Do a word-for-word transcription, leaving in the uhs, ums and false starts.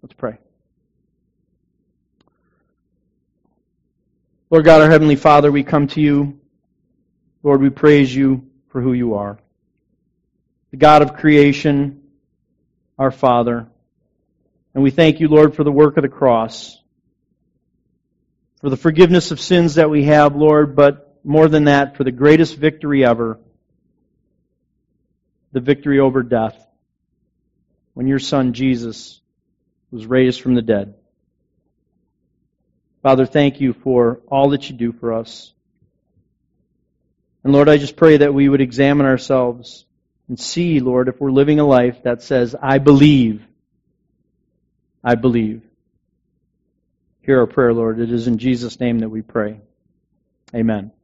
Let's pray. Lord God, our Heavenly Father, we come to you. Lord, we praise you for who you are. The God of creation, our Father. And we thank you, Lord, for the work of the cross, for the forgiveness of sins that we have, Lord, but more than that, for the greatest victory ever, the victory over death, when your Son, Jesus, was raised from the dead. Father, thank you for all that you do for us. And Lord, I just pray that we would examine ourselves and see, Lord, if we're living a life that says, I believe, I believe. Hear our prayer, Lord. It is in Jesus' name that we pray. Amen.